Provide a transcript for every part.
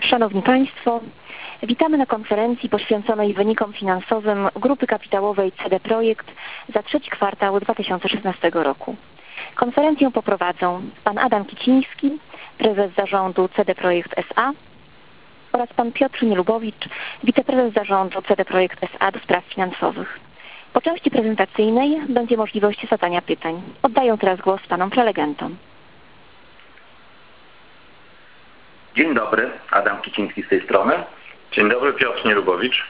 Szanowni Państwo, witamy na konferencji poświęconej wynikom finansowym Grupy Kapitałowej CD Projekt za trzeci kwartał 2016 roku. Konferencję poprowadzą pan Adam Kiciński, prezes zarządu CD Projekt S.A. oraz pan Piotr Nielubowicz, wiceprezes zarządu CD Projekt S.A. do spraw finansowych. Po części prezentacyjnej będzie możliwość zadania pytań. Oddaję teraz głos panom prelegentom. Dzień dobry, Adam Kiciński z tej strony. Dzień dobry, Piotr Nielubowicz.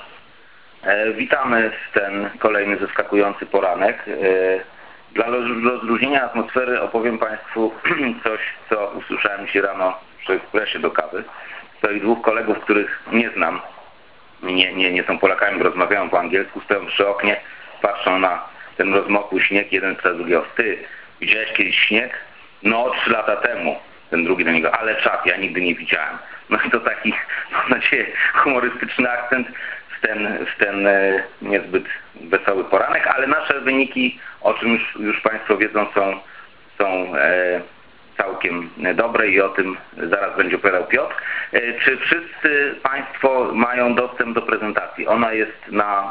Witamy w ten kolejny zaskakujący poranek. Dla rozluźnienia atmosfery opowiem Państwu coś, co usłyszałem dzisiaj rano przy ekspresie do kawy. Swoich dwóch kolegów, których nie znam, nie są Polakami, bo rozmawiają po angielsku, stoją przy oknie, patrzą na ten rozmokły śnieg, jeden pyta drugiego: ty, widziałeś kiedyś śnieg? No, 3 lata temu. Ten drugi do niego: ale czad, ja nigdy nie widziałem. No i to taki, mam nadzieję, humorystyczny akcent w ten niezbyt wesoły poranek, ale nasze wyniki, o czym już Państwo wiedzą, są całkiem dobre i o tym zaraz będzie opowiadał Piotr. Czy wszyscy Państwo mają dostęp do prezentacji? Ona jest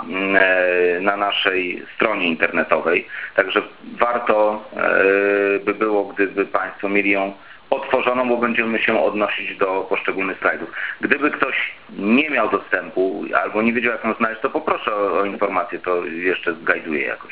na naszej stronie internetowej, także warto by było, gdyby Państwo mieli ją otworzoną, bo będziemy się odnosić do poszczególnych slajdów. Gdyby ktoś nie miał dostępu albo nie wiedział, jak ją znaleźć, to poproszę o informację, to jeszcze zgajduję jakoś.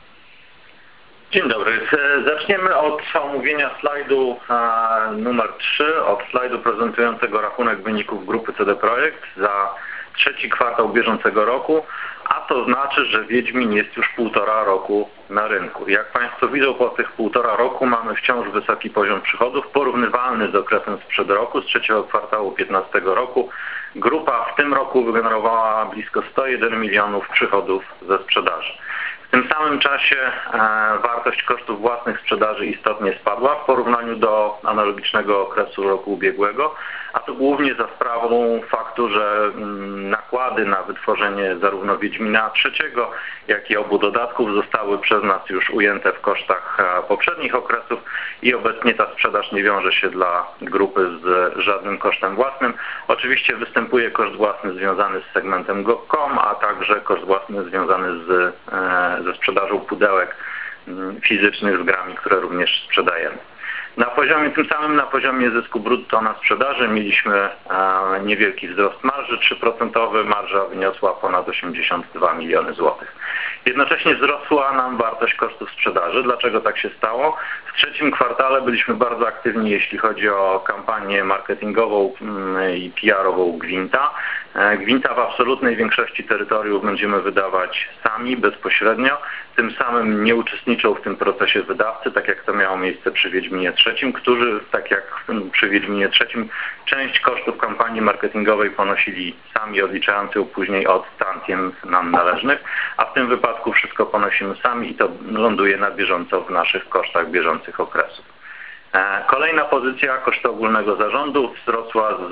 Dzień dobry. Zaczniemy od omówienia slajdu numer 3, od slajdu prezentującego rachunek wyników grupy CD Projekt za trzeci kwartał bieżącego roku, a to znaczy, że Wiedźmin jest już 1,5 roku na rynku. Jak Państwo widzą, po tych 1,5 roku mamy wciąż wysoki poziom przychodów, porównywalny z okresem sprzed roku, z trzeciego kwartału 2015 roku. Grupa w tym roku wygenerowała blisko 101 milionów przychodów ze sprzedaży. W tym samym czasie wartość kosztów własnych sprzedaży istotnie spadła w porównaniu do analogicznego okresu roku ubiegłego, a to głównie za sprawą faktu, że nakłady na wytworzenie zarówno Wiedźmina III, jak i obu dodatków zostały przez nas już ujęte w kosztach poprzednich okresów i obecnie ta sprzedaż nie wiąże się dla grupy z żadnym kosztem własnym. Oczywiście występuje koszt własny związany z segmentem go.com, a także koszt własny związany ze sprzedażą pudełek fizycznych z grami, które również sprzedajemy. Tym samym na poziomie zysku brutto na sprzedaży mieliśmy niewielki wzrost marży 3%, marża wyniosła ponad 82 miliony złotych. Jednocześnie wzrosła nam wartość kosztów sprzedaży. Dlaczego tak się stało? W trzecim kwartale byliśmy bardzo aktywni, jeśli chodzi o kampanię marketingową i PR-ową Gwinta. Gwinta w absolutnej większości terytoriów będziemy wydawać sami, bezpośrednio. Tym samym nie uczestniczą w tym procesie wydawcy, tak jak to miało miejsce przy Wiedźminie III, którzy, tak jak przy Wiedźminie III, część kosztów kampanii marketingowej ponosili sami, odliczając ją później od tantiem nam należnych, a w tym wypadku wszystko ponosimy sami i to ląduje na bieżąco w naszych kosztach bieżących okresów. Kolejna pozycja kosztu ogólnego zarządu wzrosła z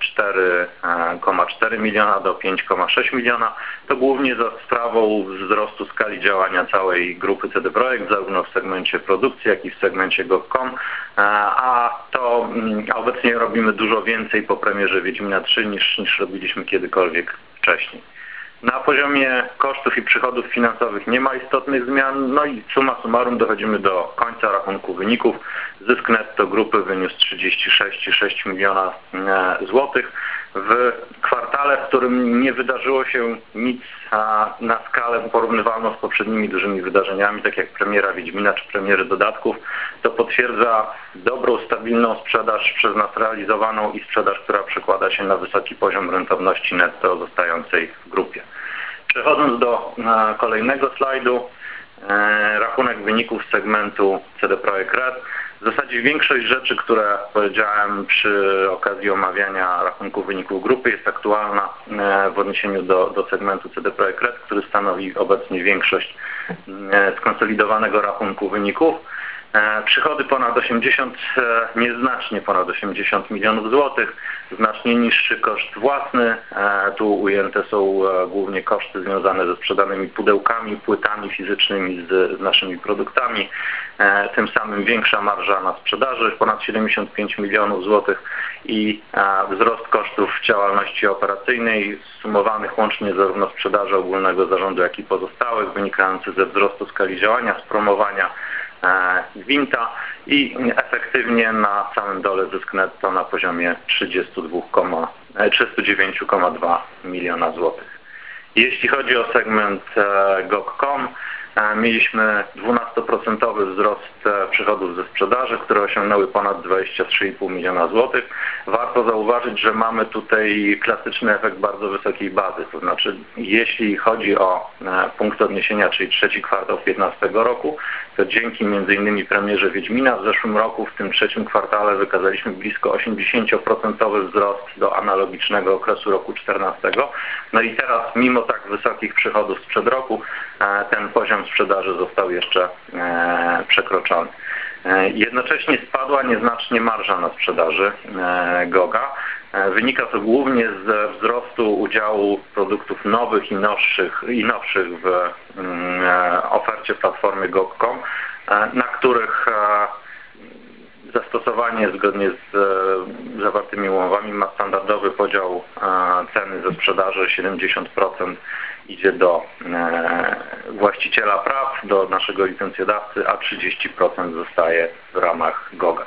4,4 miliona do 5,6 miliona. To głównie za sprawą wzrostu skali działania całej grupy CD Projekt, zarówno w segmencie produkcji, jak i w segmencie go.com, a obecnie robimy dużo więcej po premierze Wiedźmina III niż robiliśmy kiedykolwiek wcześniej. Na poziomie kosztów i przychodów finansowych nie ma istotnych zmian, no i summa summarum dochodzimy do końca rachunku wyników. Zysk netto grupy wyniósł 36,6 miliona złotych. W kwartale, w którym nie wydarzyło się nic na skalę porównywalną z poprzednimi dużymi wydarzeniami, tak jak premiera Wiedźmina czy premiery dodatków, to potwierdza dobrą, stabilną sprzedaż przez nas realizowaną i sprzedaż, która przekłada się na wysoki poziom rentowności netto zostającej w grupie. Przechodząc do kolejnego slajdu, rachunek wyników segmentu CD Projekt Red. W zasadzie większość rzeczy, które powiedziałem przy okazji omawiania rachunku wyników grupy, jest aktualna w odniesieniu do segmentu CD Projekt Red, który stanowi obecnie większość skonsolidowanego rachunku wyników. Przychody nieznacznie ponad 80 milionów złotych, znacznie niższy koszt własny. Tu ujęte są głównie koszty związane ze sprzedanymi pudełkami, płytami fizycznymi z naszymi produktami. Tym samym większa marża na sprzedaży, ponad 75 milionów złotych i wzrost kosztów działalności operacyjnej sumowanych łącznie zarówno sprzedaży ogólnego zarządu, jak i pozostałych, wynikający ze wzrostu skali działania, z promowania Gwinta i efektywnie na samym dole zysk netto na poziomie 309,2 miliona złotych. Jeśli chodzi o segment GOG.com, mieliśmy 12% wzrost przychodów ze sprzedaży, które osiągnęły ponad 23,5 miliona złotych. Warto zauważyć, że mamy tutaj klasyczny efekt bardzo wysokiej bazy, to znaczy jeśli chodzi o punkt odniesienia, czyli trzeci kwartał 2015 roku, to dzięki m.in. premierze Wiedźmina w zeszłym roku, w tym trzecim kwartale wykazaliśmy blisko 80% wzrost do analogicznego okresu roku 2014. No i teraz mimo tak wysokich przychodów sprzed roku ten poziom sprzedaży został jeszcze przekroczony. Jednocześnie spadła nieznacznie marża na sprzedaży GOG-a. Wynika to głównie ze wzrostu udziału produktów nowych i nowszych w ofercie platformy GOG.com, na których zastosowanie zgodnie z zawartymi umowami ma standardowy podział ceny ze sprzedaży. 70% idzie do właściciela praw, do naszego licencjodawcy, a 30% zostaje w ramach GOG-a.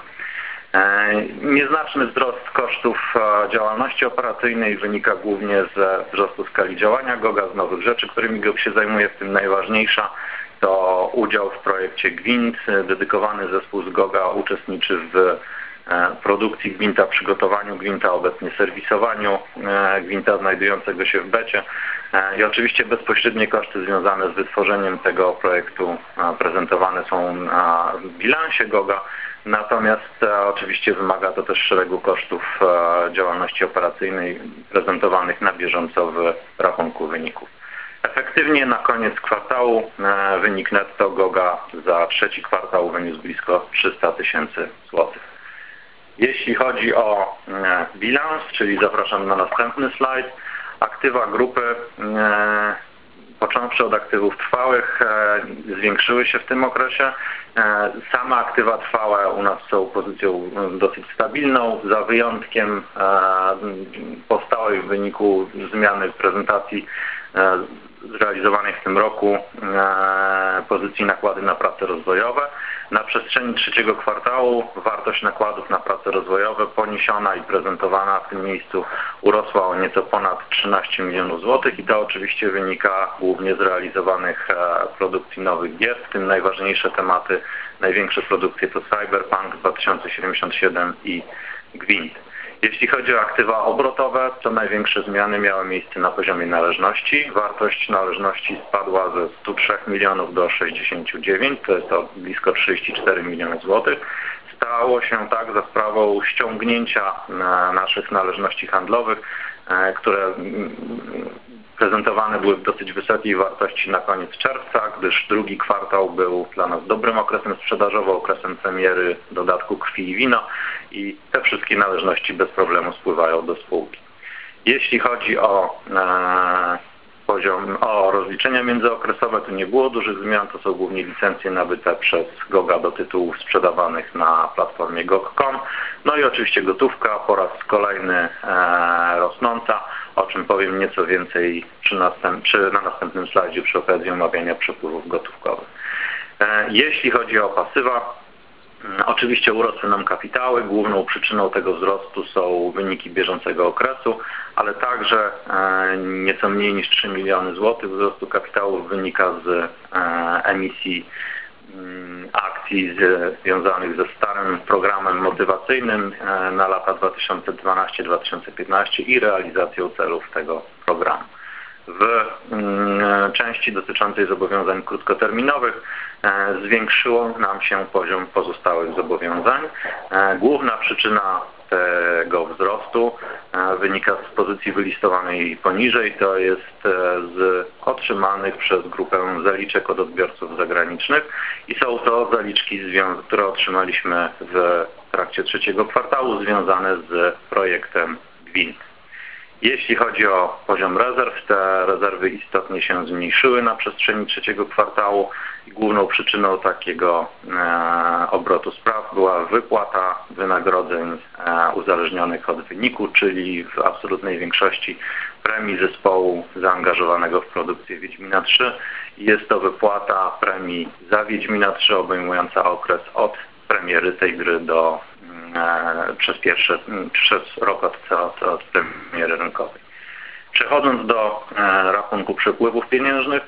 Nieznaczny wzrost kosztów działalności operacyjnej wynika głównie ze wzrostu skali działania GOG-a, z nowych rzeczy, którymi GOG się zajmuje, w tym najważniejsza to udział w projekcie Gwint. Dedykowany zespół z GOG-a uczestniczy w produkcji Gwinta, przygotowaniu Gwinta, obecnie serwisowaniu Gwinta znajdującego się w becie i oczywiście bezpośrednie koszty związane z wytworzeniem tego projektu prezentowane są w bilansie GOG-a, natomiast oczywiście wymaga to też szeregu kosztów działalności operacyjnej prezentowanych na bieżąco w rachunku wyników. Efektywnie na koniec kwartału wynik netto GOG-a za trzeci kwartał wyniósł blisko 300 tysięcy złotych. Jeśli chodzi o bilans, czyli zapraszam na następny slajd, aktywa grupy, począwszy od aktywów trwałych, zwiększyły się w tym okresie. Same aktywa trwałe u nas są pozycją dosyć stabilną, za wyjątkiem powstałej w wyniku zmiany prezentacji zrealizowanej w tym roku pozycji nakłady na prace rozwojowe. Na przestrzeni trzeciego kwartału wartość nakładów na prace rozwojowe poniesiona i prezentowana w tym miejscu urosła o nieco ponad 13 milionów złotych i to oczywiście wynika głównie z realizowanych produkcji nowych gier, w tym najważniejsze tematy, największe produkcje to Cyberpunk 2077 i Gwint. Jeśli chodzi o aktywa obrotowe, to największe zmiany miały miejsce na poziomie należności. Wartość należności spadła ze 103 milionów do 69, to jest to blisko 34 miliony złotych. Stało się tak za sprawą ściągnięcia naszych należności handlowych, które prezentowane były w dosyć wysokiej wartości na koniec czerwca, gdyż drugi kwartał był dla nas dobrym okresem sprzedażowo, okresem premiery dodatku Krwi i Wino i te wszystkie należności bez problemu spływają do spółki. Jeśli chodzi o rozliczenia międzyokresowe, to nie było dużych zmian, to są głównie licencje nabyte przez GOG-a do tytułów sprzedawanych na platformie GOG.com. No i oczywiście gotówka po raz kolejny rosnąca, o czym powiem nieco więcej na następnym slajdzie przy okazji omawiania przepływów gotówkowych. Jeśli chodzi o pasywa, oczywiście urosły nam kapitały. Główną przyczyną tego wzrostu są wyniki bieżącego okresu, ale także nieco mniej niż 3 miliony złotych wzrostu kapitałów wynika z emisji akcji związanych ze starym programem motywacyjnym na lata 2012-2015 i realizacją celów tego programu. w części dotyczącej zobowiązań krótkoterminowych zwiększyło nam się poziom pozostałych zobowiązań. Główna przyczyna tego wzrostu wynika z pozycji wylistowanej poniżej, to jest z otrzymanych przez grupę zaliczek od odbiorców zagranicznych i są to zaliczki, które otrzymaliśmy w trakcie trzeciego kwartału związane z projektem Gwint. Jeśli chodzi o poziom rezerw, te rezerwy istotnie się zmniejszyły na przestrzeni trzeciego kwartału i główną przyczyną takiego obrotu spraw była wypłata wynagrodzeń uzależnionych od wyniku, czyli w absolutnej większości premii zespołu zaangażowanego w produkcję Wiedźmina 3. Jest to wypłata premii za Wiedźmina 3 obejmująca okres od premiery tej gry do przez rok od premiery rynkowej. Przechodząc do rachunku przepływów pieniężnych,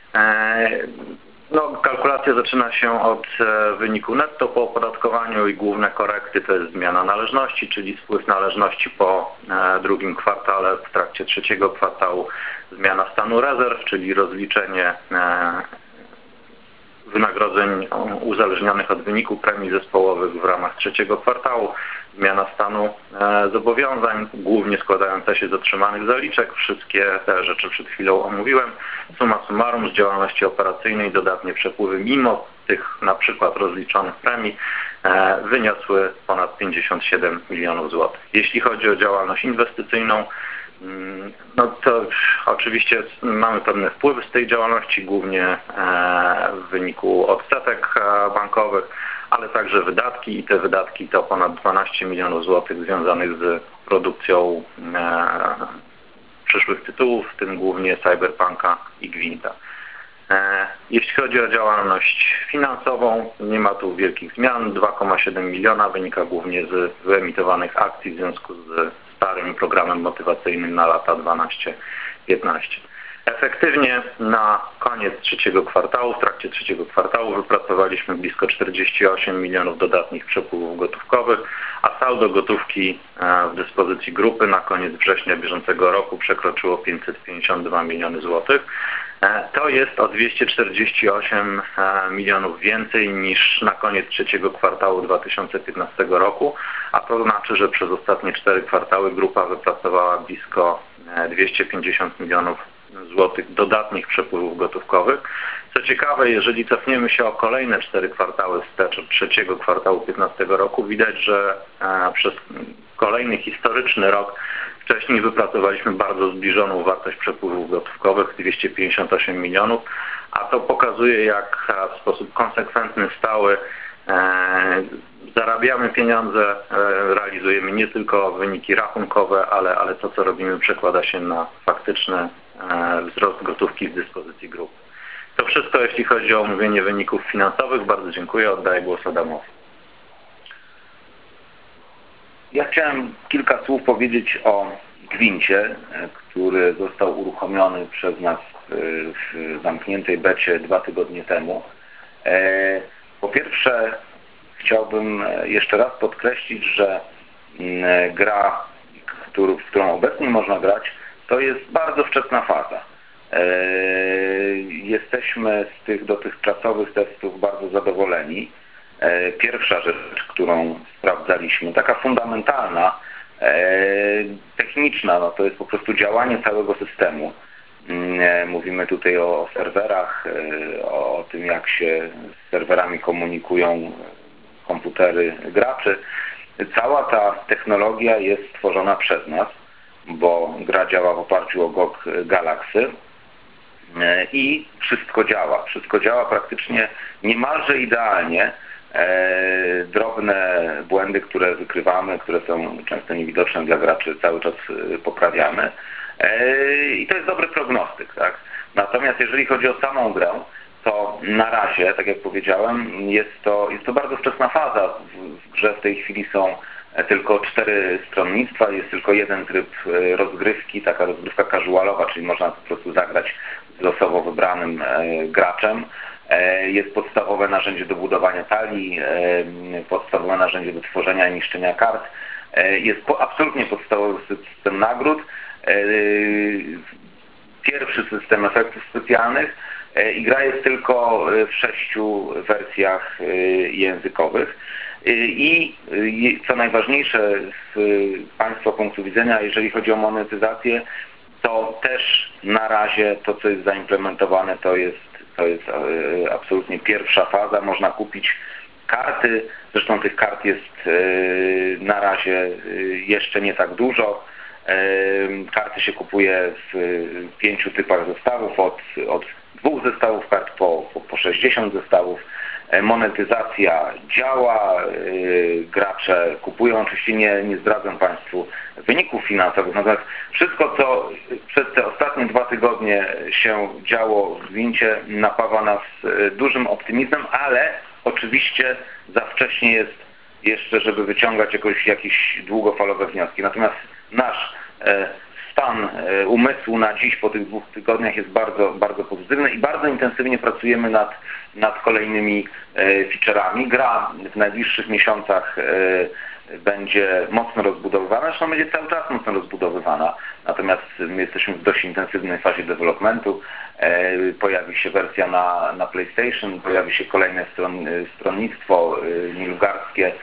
kalkulacja zaczyna się od wyniku netto po opodatkowaniu i główne korekty to jest zmiana należności, czyli spływ należności po drugim kwartale w trakcie trzeciego kwartału, zmiana stanu rezerw, czyli rozliczenie wynagrodzeń uzależnionych od wyniku premii zespołowych w ramach trzeciego kwartału, zmiana stanu zobowiązań, głównie składająca się z otrzymanych zaliczek. Wszystkie te rzeczy przed chwilą omówiłem. Summa summarum z działalności operacyjnej dodatnie przepływy mimo tych na przykład rozliczonych premii wyniosły ponad 57 milionów złotych. Jeśli chodzi o działalność inwestycyjną, to oczywiście mamy pewne wpływy z tej działalności, głównie w wyniku odsetek bankowych, ale także wydatki i te wydatki to ponad 12 milionów złotych związanych z produkcją przyszłych tytułów, w tym głównie Cyberpunka i Gwinta. Jeśli chodzi o działalność finansową, nie ma tu wielkich zmian. 2,7 miliona wynika głównie z wyemitowanych akcji w związku z starym programem motywacyjnym na lata 12-15. Efektywnie na koniec trzeciego kwartału, w trakcie trzeciego kwartału wypracowaliśmy blisko 48 milionów dodatnich przepływów gotówkowych, a saldo gotówki w dyspozycji grupy na koniec września bieżącego roku przekroczyło 552 miliony złotych. To jest o 248 milionów więcej niż na koniec trzeciego kwartału 2015 roku, a to znaczy, że przez ostatnie 4 kwartały grupa wypracowała blisko 250 milionów złotych dodatnich przepływów gotówkowych. Co ciekawe, jeżeli cofniemy się o kolejne 4 kwartały wstecz od trzeciego kwartału 2015 roku, widać, że przez kolejny historyczny rok wcześniej wypracowaliśmy bardzo zbliżoną wartość przepływów gotówkowych, 258 milionów, a to pokazuje, jak w sposób konsekwentny, stały zarabiamy pieniądze, realizujemy nie tylko wyniki rachunkowe, ale to, co robimy, przekłada się na faktyczny wzrost gotówki w dyspozycji grupy. To wszystko, jeśli chodzi o omówienie wyników finansowych. Bardzo dziękuję. Oddaję głos Adamowi. Ja chciałem kilka słów powiedzieć o Gwincie, który został uruchomiony przez nas w zamkniętej becie 2 tygodnie temu. Po pierwsze, chciałbym jeszcze raz podkreślić, że gra, w którą obecnie można grać, to jest bardzo wczesna faza. Jesteśmy z tych dotychczasowych testów bardzo zadowoleni. Pierwsza rzecz, którą sprawdzaliśmy, taka fundamentalna, techniczna, to jest po prostu działanie całego systemu. Mówimy tutaj o serwerach, o tym, jak się z serwerami komunikują komputery graczy. Cała ta technologia jest stworzona przez nas, bo gra działa w oparciu o GOG Galaxy i wszystko działa. Wszystko działa praktycznie niemalże idealnie. Drobne błędy, które wykrywamy, które są często niewidoczne dla graczy, cały czas poprawiamy. I to jest dobry prognostyk, tak? Natomiast jeżeli chodzi o samą grę, to na razie, tak jak powiedziałem, jest to bardzo wczesna faza. W grze w tej chwili są tylko 4 stronnictwa, jest tylko jeden tryb rozgrywki, taka rozgrywka casualowa, czyli można po prostu zagrać z losowo wybranym graczem. Jest podstawowe narzędzie do budowania talii, podstawowe narzędzie do tworzenia i niszczenia kart. Jest absolutnie podstawowy system nagród. pierwszy system efektów specjalnych i gra jest tylko w 6 wersjach językowych. I co najważniejsze z Państwa punktu widzenia, jeżeli chodzi o monetyzację, to też na razie to, co jest zaimplementowane, to jest absolutnie pierwsza faza. Można kupić karty, zresztą tych kart jest na razie jeszcze nie tak dużo. Karty się kupuje w 5 typach zestawów, od 2 zestawów kart po 60 zestawów. Monetyzacja działa, gracze kupują, oczywiście nie zdradzę Państwu wyników finansowych, natomiast wszystko, co przez te ostatnie 2 tygodnie się działo w Gwincie, napawa nas dużym optymizmem, ale oczywiście za wcześnie jest jeszcze, żeby wyciągać jakieś długofalowe wnioski. Natomiast nasz stan umysłu na dziś po tych 2 tygodniach jest bardzo, bardzo pozytywny i bardzo intensywnie pracujemy nad kolejnymi feature'ami. Gra w najbliższych miesiącach będzie mocno rozbudowywana, zresztą będzie cały czas mocno rozbudowywana, natomiast my jesteśmy w dość intensywnej fazie developmentu. Pojawi się wersja na PlayStation, pojawi się kolejne stronnictwo nilfgaardzkie.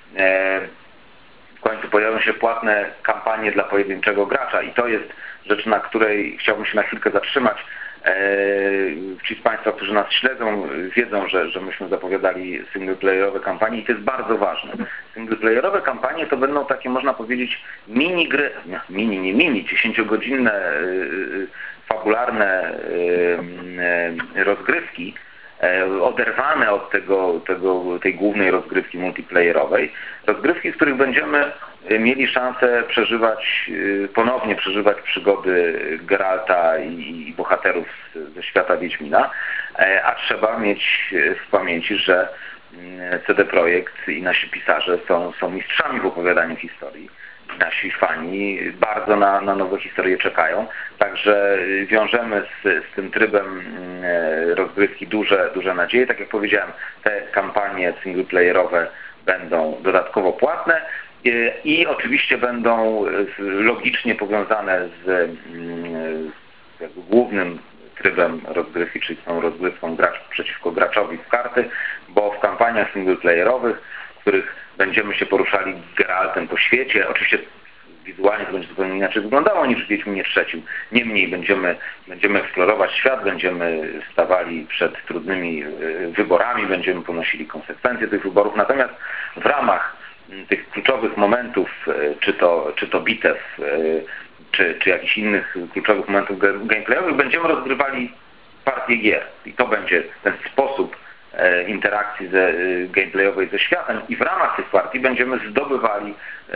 W końcu pojawią się płatne kampanie dla pojedynczego gracza i to jest rzecz, na której chciałbym się na chwilkę zatrzymać. Ci z Państwa, którzy nas śledzą, wiedzą, że myśmy zapowiadali singleplayerowe kampanie i to jest bardzo ważne. Singleplayerowe kampanie to będą takie, można powiedzieć, mini gry, nie mini, 10-godzinne, fabularne rozgrywki, oderwane od tej głównej rozgrywki multiplayerowej. Rozgrywki, w których będziemy mieli szansę ponownie przeżywać przygody Geralta i bohaterów ze świata Wiedźmina, a trzeba mieć w pamięci, że CD Projekt i nasi pisarze są mistrzami w opowiadaniu historii. Nasi fani bardzo na nowe historie czekają, także wiążemy z tym trybem rozgrywki duże nadzieje. Tak jak powiedziałem, te kampanie singleplayerowe będą dodatkowo płatne i oczywiście będą logicznie powiązane z głównym trybem rozgrywki, czyli z tą rozgrywką gracz przeciwko graczowi w karty, bo w kampaniach singleplayerowych, w których będziemy się poruszali Geraltem po świecie, oczywiście wizualnie to będzie zupełnie inaczej wyglądało niż w Wiedźminie III. Niemniej będziemy eksplorować świat, będziemy stawali przed trudnymi wyborami, będziemy ponosili konsekwencje tych wyborów. Natomiast w ramach tych kluczowych momentów, czy to bitew, czy jakichś innych kluczowych momentów gameplayowych, będziemy rozgrywali partię gier. I to będzie ten sposób interakcji gameplayowej ze światem i w ramach tych partii będziemy zdobywali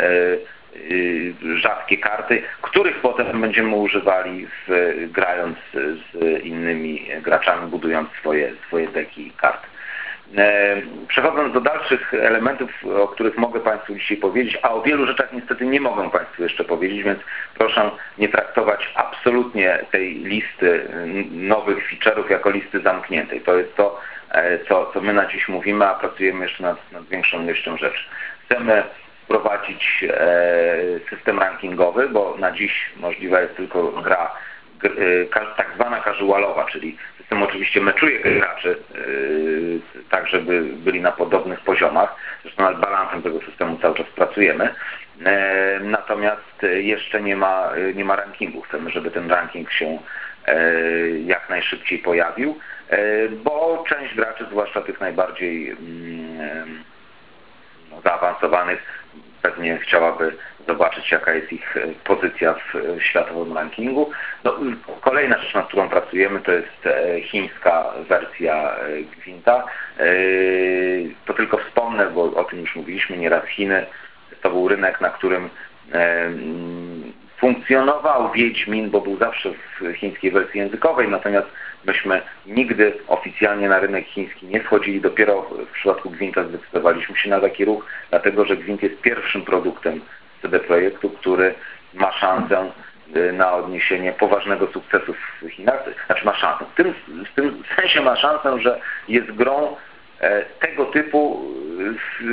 rzadkie karty, których potem będziemy używali grając z innymi graczami, budując swoje deki kart. Przechodząc do dalszych elementów, o których mogę Państwu dzisiaj powiedzieć, a o wielu rzeczach niestety nie mogę Państwu jeszcze powiedzieć, więc proszę nie traktować absolutnie tej listy nowych feature'ów jako listy zamkniętej. To jest to, co my na dziś mówimy, a pracujemy jeszcze nad większą ilością rzeczy. Chcemy wprowadzić system rankingowy, bo na dziś możliwa jest tylko gra tak zwana casualowa, czyli system oczywiście meczuje graczy tak, żeby byli na podobnych poziomach. Zresztą nad balansem tego systemu cały czas pracujemy. Natomiast jeszcze nie ma rankingu. Chcemy, żeby ten ranking się jak najszybciej pojawił, bo część graczy, zwłaszcza tych najbardziej zaawansowanych, pewnie chciałaby zobaczyć, jaka jest ich pozycja w światowym rankingu. No, kolejna rzecz, nad którą pracujemy, to jest chińska wersja Gwinta. To tylko wspomnę, bo o tym już mówiliśmy nieraz. Chiny to był rynek, na którym funkcjonował Wiedźmin, bo był zawsze w chińskiej wersji językowej, natomiast myśmy nigdy oficjalnie na rynek chiński nie wchodzili. Dopiero w przypadku Gwinta zdecydowaliśmy się na taki ruch, dlatego że Gwint jest pierwszym produktem CD Projektu, który ma szansę na odniesienie poważnego sukcesu w Chinach. Znaczy ma szansę. W tym sensie ma szansę, że jest grą tego typu,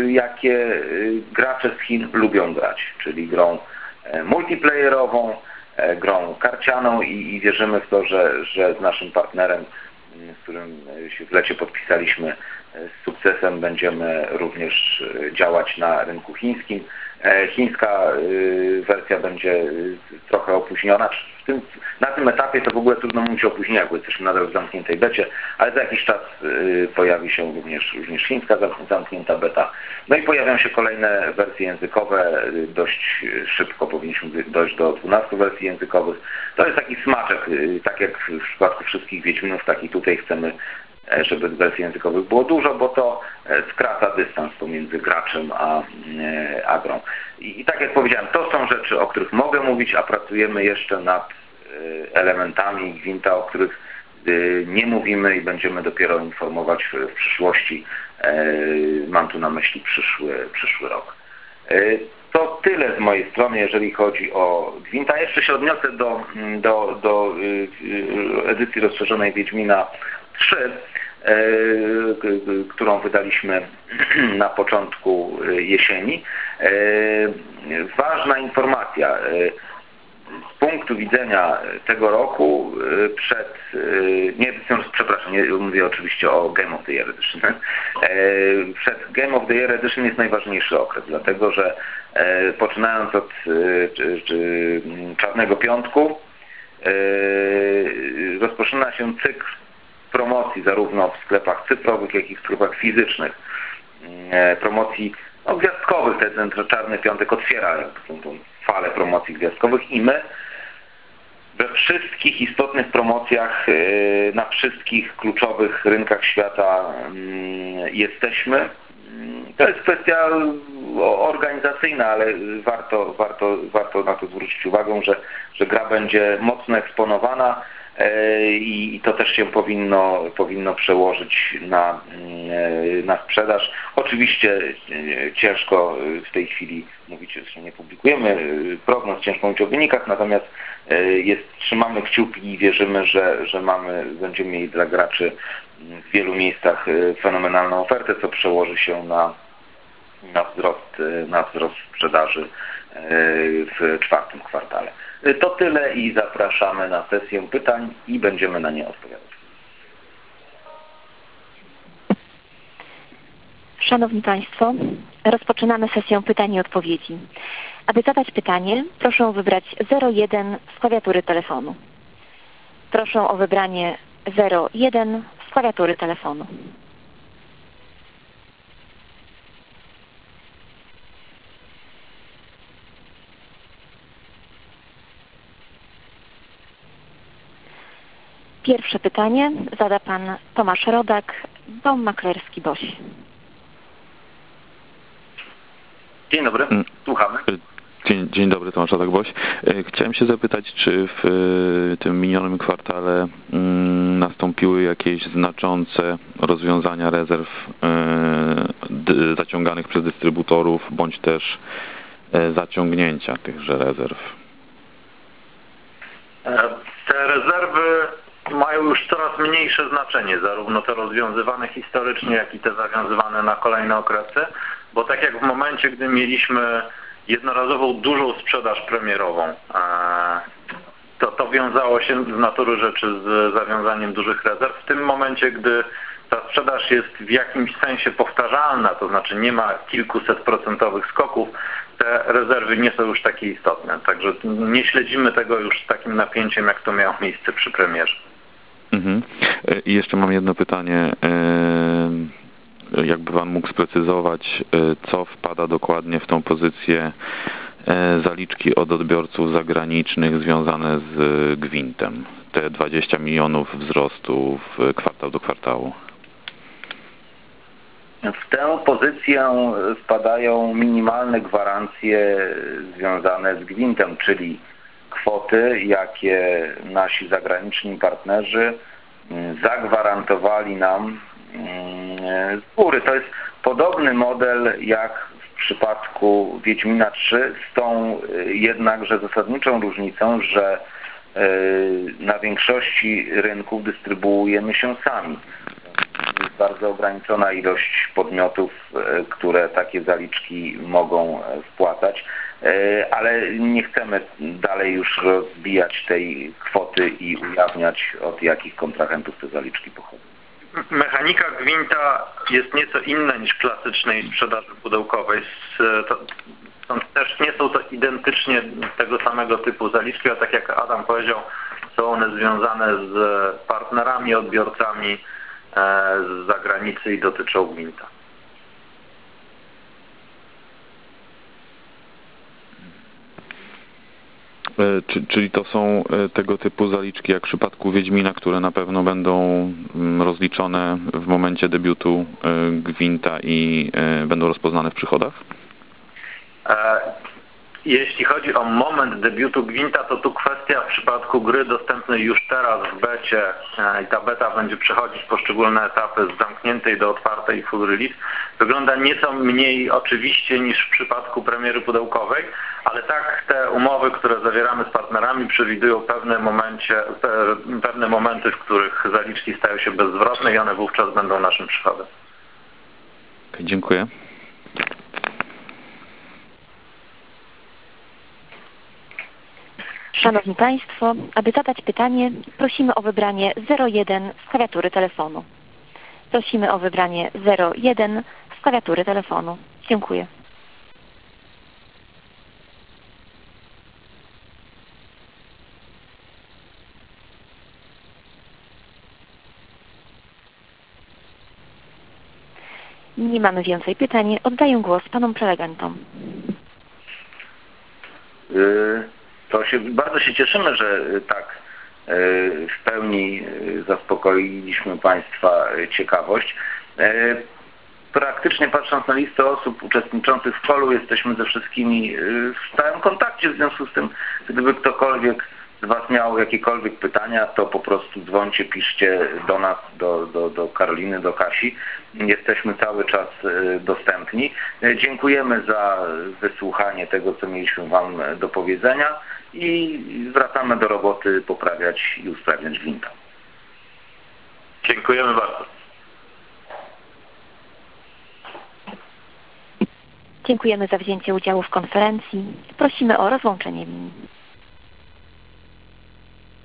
jakie gracze z Chin lubią grać, czyli grą multiplayerową, grą karcianą i wierzymy w to, że z naszym partnerem, z którym się w lecie podpisaliśmy, z sukcesem będziemy również działać na rynku chińskim. Chińska wersja będzie trochę opóźniona. Na tym etapie to w ogóle trudno mówić o opóźnieniach, bo jesteśmy nadal w zamkniętej becie, ale za jakiś czas pojawi się również chińska zamknięta beta. No i pojawią się kolejne wersje językowe. Dość szybko powinniśmy dojść do 12 wersji językowych. To jest taki smaczek, tak jak w przypadku wszystkich Wiedźminów, tak i tutaj chcemy, żeby wersji językowych było dużo, bo to skraca dystans pomiędzy graczem a grą. I tak jak powiedziałem, to są rzeczy, o których mogę mówić, a pracujemy jeszcze nad elementami Gwinta, o których nie mówimy i będziemy dopiero informować w przyszłości. Mam tu na myśli przyszły rok. To tyle z mojej strony, jeżeli chodzi o Gwinta. Jeszcze się odniosę do edycji rozszerzonej Wiedźmina 3, którą wydaliśmy na początku jesieni. Ważna informacja. Z punktu widzenia tego roku mówię oczywiście o Game of the Year Edition. Przed Game of the Year Edition jest najważniejszy okres, dlatego że poczynając od Czarnego Piątku rozpoczyna się cykl promocji zarówno w sklepach cyfrowych, jak i w sklepach fizycznych. Promocji gwiazdkowych. Ten Czarny Piątek otwiera tą falę promocji gwiazdkowych i my we wszystkich istotnych promocjach na wszystkich kluczowych rynkach świata jesteśmy. To jest kwestia organizacyjna, ale warto na to zwrócić uwagę, że gra będzie mocno eksponowana i to też się powinno przełożyć na sprzedaż. Oczywiście ciężko w tej chwili mówić, że nie publikujemy prognoz, ciężko mówić o wynikach, natomiast trzymamy kciuki i wierzymy, że będziemy mieli dla graczy w wielu miejscach fenomenalną ofertę, co przełoży się na wzrost sprzedaży w czwartym kwartale. To tyle i zapraszamy na sesję pytań i będziemy na nie odpowiadać. Szanowni Państwo, rozpoczynamy sesję pytań i odpowiedzi. Aby zadać pytanie, proszę wybrać 01 z klawiatury telefonu. Proszę o wybranie 01 z klawiatury telefonu. Pierwsze pytanie zada pan Tomasz Rodak, Dom Maklerski BOŚ. Dzień dobry, słuchamy. Dzień dobry, Tomasz Rodak BOŚ. Chciałem się zapytać, czy w tym minionym kwartale nastąpiły jakieś znaczące rozwiązania rezerw zaciąganych przez dystrybutorów, bądź też zaciągnięcia tychże rezerw? Te rezerwy mają już coraz mniejsze znaczenie, zarówno te rozwiązywane historycznie, jak i te zawiązywane na kolejne okresy, bo tak jak w momencie, gdy mieliśmy jednorazową dużą sprzedaż premierową, to wiązało się z natury rzeczy z zawiązaniem dużych rezerw. W tym momencie, gdy ta sprzedaż jest w jakimś sensie powtarzalna, to znaczy nie ma kilkuset procentowych skoków, te rezerwy nie są już takie istotne. Także nie śledzimy tego już z takim napięciem, jak to miało miejsce przy premierze. I jeszcze mam jedno pytanie. Jakby Pan mógł sprecyzować, co wpada dokładnie w tą pozycję zaliczki od odbiorców zagranicznych związane z Gwintem? Te 20 milionów wzrostu kwartał do kwartału. W tę pozycję wpadają minimalne gwarancje związane z Gwintem, czyli kwoty, jakie nasi zagraniczni partnerzy zagwarantowali nam z góry. To jest podobny model jak w przypadku Wiedźmina 3, z tą jednakże zasadniczą różnicą, że na większości rynków dystrybuujemy się sami. jest bardzo ograniczona ilość podmiotów, które takie zaliczki mogą wpłacać, ale nie chcemy dalej już rozbijać tej kwoty i ujawniać, od jakich kontrahentów te zaliczki pochodzą. Mechanika gwinta jest nieco inna niż klasycznej sprzedaży pudełkowej. Też nie są to identycznie tego samego typu zaliczki, a tak jak Adam powiedział, są one związane z partnerami, odbiorcami z zagranicy i dotyczą gwinta. Czyli to są tego typu zaliczki jak w przypadku Wiedźmina, które na pewno będą rozliczone w momencie debiutu gwinta i będą rozpoznane w przychodach? Jeśli chodzi o moment debiutu gwinta, to tu kwestia w przypadku gry dostępnej już teraz w becie i ta beta będzie przechodzić poszczególne etapy z zamkniętej do otwartej full release, wygląda nieco mniej oczywiście niż w przypadku premiery pudełkowej, ale tak te umowy, które zawieramy z partnerami, przewidują pewne momenty, w których zaliczki stają się bezzwrotne i one wówczas będą naszym przychodem. Okay, dziękuję. Szanowni Państwo, aby zadać pytanie, prosimy o wybranie 01 z klawiatury telefonu. Prosimy o wybranie 01 z klawiatury telefonu. Dziękuję. Nie mamy więcej pytań. Oddaję głos panom prelegentom. Bardzo się cieszymy, że tak w pełni zaspokoiliśmy Państwa ciekawość. Praktycznie patrząc na listę osób uczestniczących w callu, jesteśmy ze wszystkimi w stałym kontakcie, w związku z tym, gdyby ktokolwiek z Was miał jakiekolwiek pytania, to po prostu dzwońcie, piszcie do nas, do Karoliny, do Kasi. Jesteśmy cały czas dostępni. Dziękujemy za wysłuchanie tego, co mieliśmy Wam do powiedzenia i wracamy do roboty poprawiać i usprawniać gwinta. Dziękujemy bardzo. Dziękujemy za wzięcie udziału w konferencji. Prosimy o rozłączenie linii.